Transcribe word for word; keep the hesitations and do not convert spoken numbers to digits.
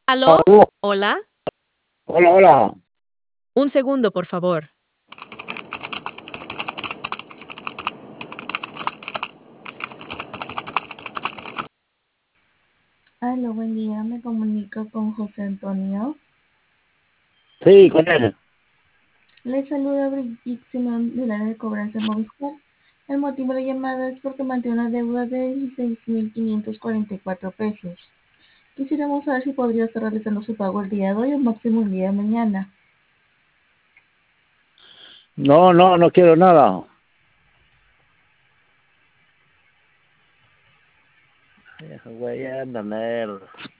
¿Aló? Aló, ¿Hola? hola, hola. Un segundo, por favor. Aló, buen día, me comunico con José Antonio. Sí, con él. Le saluda Brigitte Simón del área de cobranza Movistar. El motivo de llamada es porque mantiene una deuda de dieciséis mil quinientos cuarenta y cuatro pesos. Quisiéramos saber si podría estar realizando su pago el día de hoy o máximo el día de mañana. No, no, no quiero nada. Viejo güey, anda,